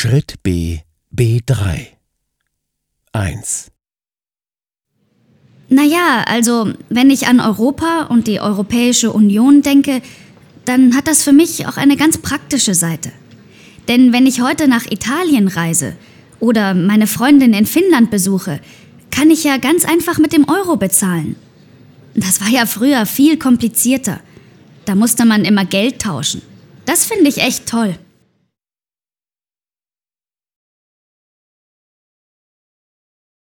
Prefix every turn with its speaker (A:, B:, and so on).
A: Schritt B, B3. 1.
B: Naja, also wenn ich an Europa und die Europäische Union denke, dann hat das für mich auch eine ganz praktische Seite. Denn wenn ich heute nach Italien reise oder meine Freundin in Finnland besuche, kann ich ja ganz einfach mit dem Euro bezahlen. Das war ja früher viel komplizierter. Da musste man immer Geld tauschen. Das finde ich echt toll.